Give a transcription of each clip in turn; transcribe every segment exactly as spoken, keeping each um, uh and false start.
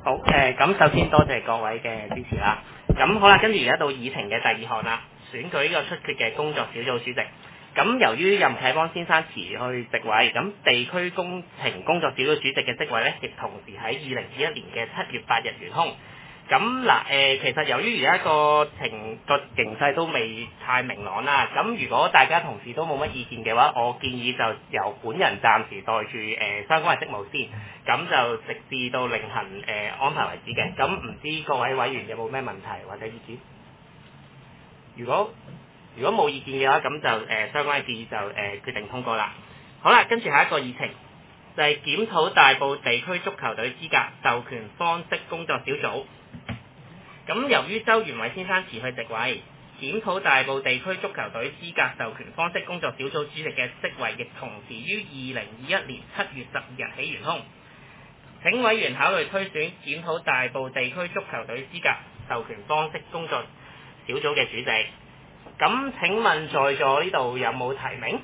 好誒，咁、呃、首先多謝各位嘅支持啦。咁好啦，跟住而家到議程嘅第二項啦，選舉呢個出缺嘅工作小組主席。咁由於任啟邦先生辭去席位，咁地區工程工作小組主席嘅職位咧，亦同時喺二零二一年嘅七月八日懸空。咁嗱誒，其實由於而家個情個形勢都未太明朗啦，咁如果大家同事都冇乜意見嘅話，我建議就由本人暫時代住誒、呃、相關嘅職務先，咁就直至到另行誒、呃、安排為止嘅。咁唔知各位委員有冇咩問題或者意見？如果如果冇意見嘅話，咁就誒、呃、相關嘅建議就誒、呃、決定通過啦。好啦，跟住下一個議程就係、是、檢討大埔地區足球隊資格授權方式工作小組。咁由於周元偉先生辭去席位，檢討大埔地區足球隊資格授權方式工作小組主席嘅職位，亦同時於二零二一年七月十二日起懸空。請委員考慮推選檢討大埔地區足球隊資格授權方式工作小組嘅主席。咁請問在座呢度有冇提名？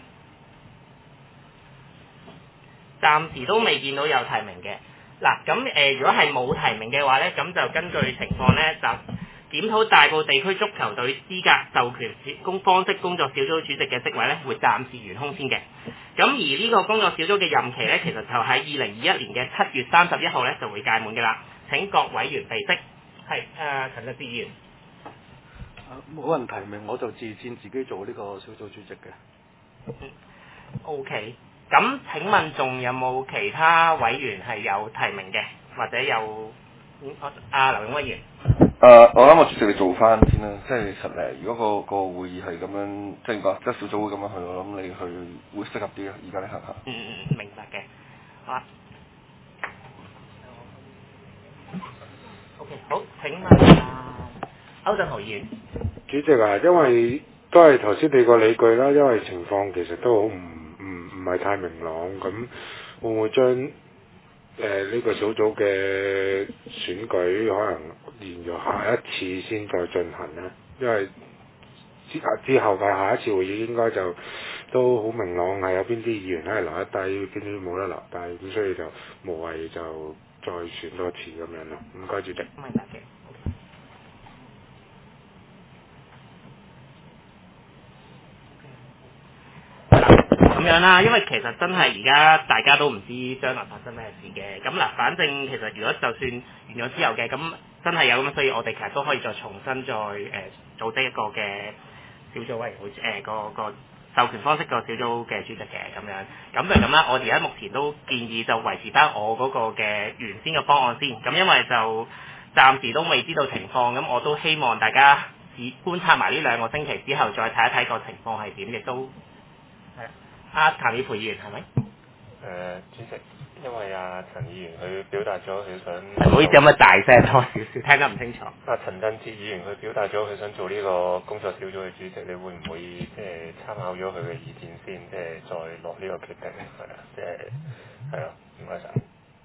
暫時都未見到有提名嘅。嗱，咁誒，如果係冇提名嘅話咧，咁就根據情況咧，就檢討大埔地區足球隊資格授權工方式工作小組主席嘅職位咧，會暫時懸空先嘅。咁而呢個工作小組嘅任期咧，其實就喺二零二一年嘅七月三十一號咧就會屆滿嘅啦。請各委員備悉。係誒，陳振志議員。 冇人提名，我就自薦自己做呢個小組主席嘅。 嗯、O K。咁請問仲有冇其他委員係有提名嘅，或者有阿劉永威議員？ 誒、呃，我諗我主席你做翻先啦，即係實誒，如果、個、個會議係咁樣，即係個即係小組會咁樣去，我諗你去會適合啲啊。而家你行下。 嗯嗯嗯，明白嘅。好啊。O K， 好，請問啊，歐振豪議員。 主席啊，因為都係頭先你個理據啦，因為情況其實都好唔唔唔係太明朗，咁會唔會將誒呢個小組嘅選舉可能延續下一次先再進行呢？因為之之後嘅下一次會議應該就都好明朗，係有邊啲議員係留得低，邊啲冇得留低，咁所以就無謂就再選多次咁樣咯。唔該，主席。 明白嘅。咁樣啦，因為其實真係而家大家都唔知將來發生咩事嘅。咁嗱，反正其實如果就算完咗之後嘅，咁真係有咁，所以我哋其實都可以再重新再誒、呃、組織一個嘅小組委員會誒個個授權方式個小組嘅主席嘅咁樣。咁就咁啦，我而家目前都建議就維持翻我嗰個嘅原先嘅方案先。咁因為就暫時都未知道情況，咁我都希望大家只觀察埋呢兩個星期之後，再睇一睇個情況係點，亦都係。阿譚以培議員係咪？誒、 呃，主席，因為阿、啊、陳議員佢表達咗佢想， 唔好意思，有冇大聲多少少，聽得唔清楚。 阿、啊、陳振志議員佢表達咗佢想做呢個工作小組嘅主席，你會唔會即係參考咗佢嘅意見先，即係再落呢個決定？係啊，即係係啊，唔該晒。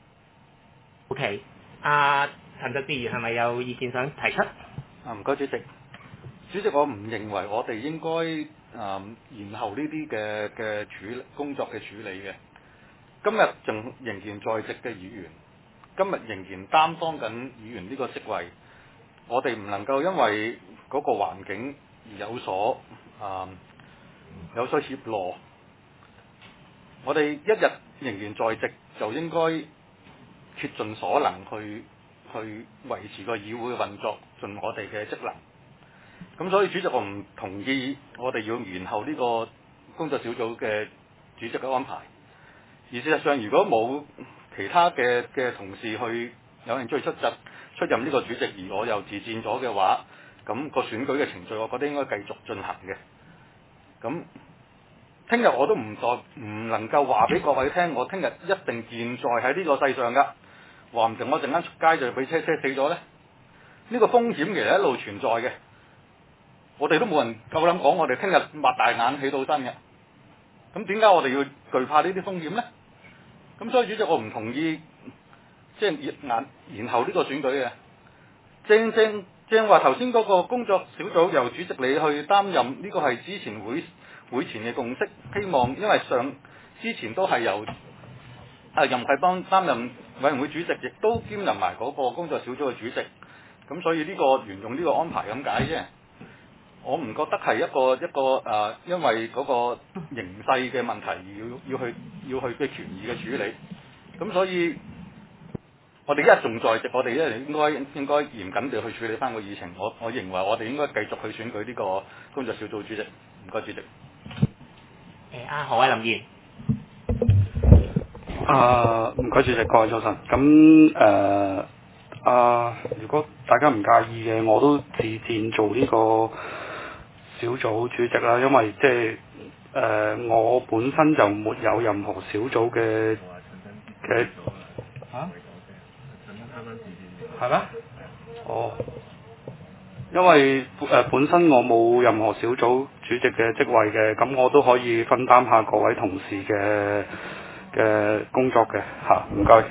O K， 阿陳振志議員係咪有意見想提出？ 啊，唔該，主席。主席，我唔認為我哋應該誒、嗯、延後呢啲嘅嘅處理工作嘅處理嘅。今日仲仍然在席嘅議員，今日仍然擔當緊議員呢個職位，我哋唔能夠因為嗰個環境而有所誒、嗯、有所怯懦。我哋一日仍然在席，就應該竭盡所能去去維持個議會嘅運作，盡我哋嘅職能。咁所以主席，我唔同意我哋要延後呢個工作小組嘅主席嘅安排。而事實上，如果冇其他嘅嘅同事去有興趣出任出任呢個主席，而我又自薦咗嘅話，咁個選舉嘅程序，我覺得應該繼續進行嘅。咁聽日我都唔再唔能夠話俾各位聽，我聽日一定健在喺呢個世上㗎。話唔定我陣間出街就俾車車死咗呢。呢個風險其實一路存在嘅。我哋都冇人夠膽講，我哋聽日擘大眼起到身嘅。咁點解我哋要懼怕呢啲風險呢？咁所以主席，我唔同意即係延延後呢個選舉嘅。正正正話頭先嗰個工作小組由主席你去擔任，呢、這個係之前會會前嘅共識。希望因為上之前都係由啊任啟邦擔任委員會主席亦都兼任埋嗰個工作小組嘅主席，咁所以呢個沿用呢個安排咁解啫。我唔覺得係一個一個誒、呃，因為嗰個形勢嘅問題而要要去要去嘅權宜嘅處理。咁所以，我哋一日仲在席，我哋一日應該應該嚴謹地去處理翻個議程。我我認為我哋應該繼續去選舉呢個工作小組主席。唔該，主席。誒阿何偉林議員。 啊，唔該，主席，各位早晨。咁誒啊，如果大家唔介意嘅，我都自薦做呢個小組主席啦，因為即係誒我本身就沒有任何小組嘅嘅嚇，係咩？哦，因為誒、呃、本身我冇任何小組主席嘅職位嘅，咁我都可以分擔下各位同事嘅嘅工作嘅嚇，唔該。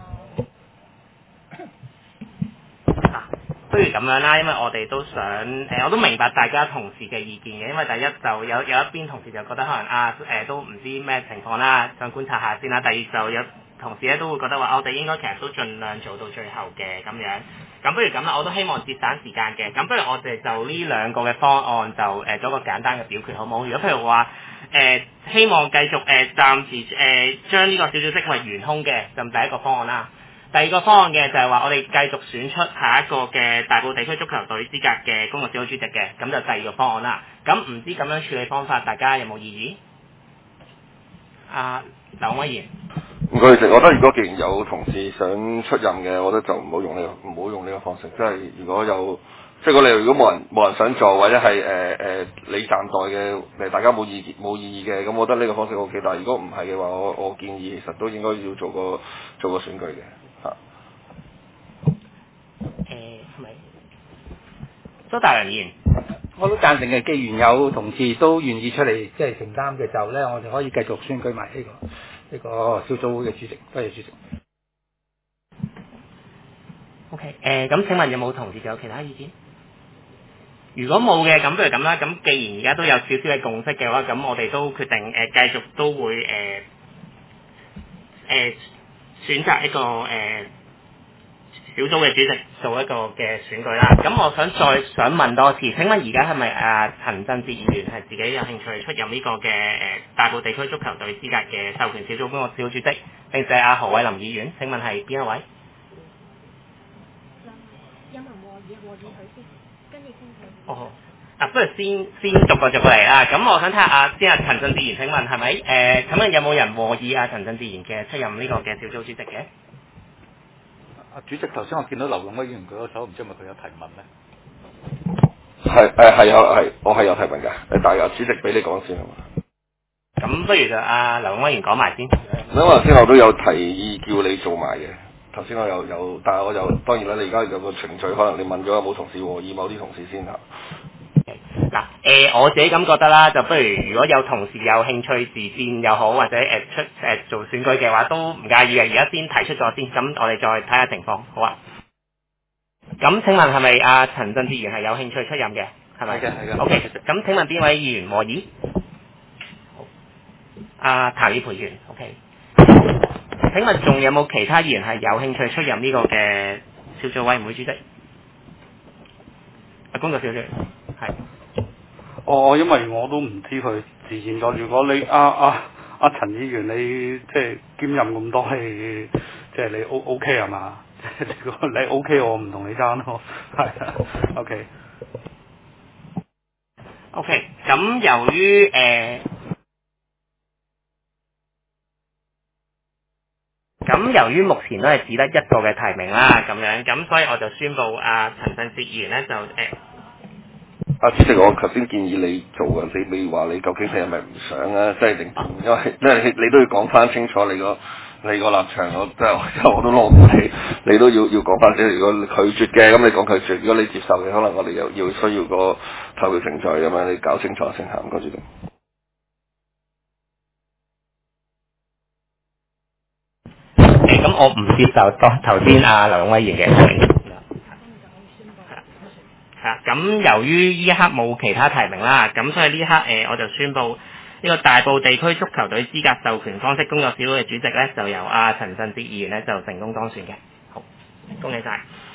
不如咁樣啦，因為我哋都想誒、呃，我都明白大家同事嘅意見嘅，因為第一就有有一邊同事就覺得可能啊誒、呃、都唔知咩情況啦，想觀察下先啦。第二就有同事咧都會覺得話，我哋應該其實都盡量做到最後嘅咁樣。咁不如咁啦，我都希望節省時間嘅。咁不如我哋就呢兩個嘅方案就誒、呃、做一個簡單嘅表決好唔好？如果譬如話誒、呃、希望繼續誒、呃、暫時誒、呃、將呢個小組職位懸空嘅，就第一個方案啦。第二個方案嘅就係話我哋繼續選出下一個嘅大埔地區足球隊資格嘅工作小組主席嘅，咁就第二個方案啦。咁唔知咁樣處理方法，大家有冇異議？阿劉偉賢。 唔該，主席，我覺得如果既然有同事想出任嘅，我覺得就唔好用呢、這個唔好用呢個方式。即係如果有即係我哋如果冇人冇人想做，或者係誒誒你暫代嘅誒大家冇意見冇異議嘅，咁我覺得呢個方式 O K。但係如果唔係嘅話，我我建議其實都應該要做個做個選舉嘅。 誒係咪？蘇大良議員， 我都贊成嘅。既然有同事都願意出嚟即係承擔嘅時候咧，我哋可以繼續選舉埋呢個呢個小組會嘅主席。多謝主席。 OK，誒咁請問有冇同事仲有其他意見？如果冇嘅，咁不如咁啦。咁既然而家都有少少嘅共識嘅話，咁我哋都決定誒、呃、繼續都會誒誒、呃呃、選擇一個誒。呃小組嘅主席做一個嘅選舉啦，咁我想再想問多次，請問而家係咪阿陳振哲議員係自己有興趣出任呢個嘅誒、呃、大埔地區足球隊資格嘅授權小組工作小組主席，並且阿何偉林議員？請問係邊一位？ 有冇和議和議佢先，跟住先佢。 哦，啊，不如先先逐個逐個嚟啦。咁我想睇下阿先阿陳振哲議員，請問係咪誒？請問有冇人和議阿陳振哲議員嘅出任呢個嘅小組主席嘅？ 啊，主席，頭先我見到劉勇威議員舉咗手，唔知係咪佢有提問咧？ 係誒係有係，我係有提問㗎。誒，但係主席俾你講先好嘛？ 咁不如就阿劉勇威議員講埋先。 因為頭先我都有提議叫你做埋嘅。頭先我又有，但係我又當然啦，你而家有個程序，可能你問咗有冇同事和議某啲同事先嚇。 嗱，誒、呃、我自己咁覺得啦，就不如如果有同事有興趣自薦又好，或者誒、呃、出誒、呃、做選舉嘅話，都唔介意嘅。而家先提出咗先，咁我哋再睇下情況，好啊。咁請問係咪阿陳振哲議員係有興趣出任嘅？係咪？ 係嘅，係嘅。 O K，咁請問邊位議員和議？好。阿譚以培議員 ，O K。請問仲有冇其他議員係有興趣出任呢個嘅小組委員會主席？啊，工作小組係。 哦，因為我都唔知佢自薦咗。如果你阿阿阿陳議員你即係兼任咁多，係即係你 O O K 係嘛？如果你 O K， 我唔同你爭咯。係啊 ，OK。 OK， 咁由於誒，咁、呃、由於目前都係只得一個嘅提名啦，咁樣，咁所以我就宣布阿陳振哲議員咧就誒。呃啊，主席，我頭先建議你做嘅，你未話你究竟你係咪唔想啊？即係定因為因為你都要講翻清楚你個你個立場，我即係我都攞唔你，你都要要講翻啲。如果拒絕嘅，咁你講拒絕；如果你接受嘅，可能我哋又要需要個投票程序咁樣，你搞清楚先嚇。唔該，主席。 誒，咁我唔接受當頭先阿劉永威議員嘅。係咁由於呢一刻冇其他提名啦，咁所以呢一刻誒、呃、我就宣布誒、 呢個大埔地區足球隊資格授權方式工作小組嘅主席咧，就由阿陳振哲議員咧就成功當選嘅。好，恭喜晒！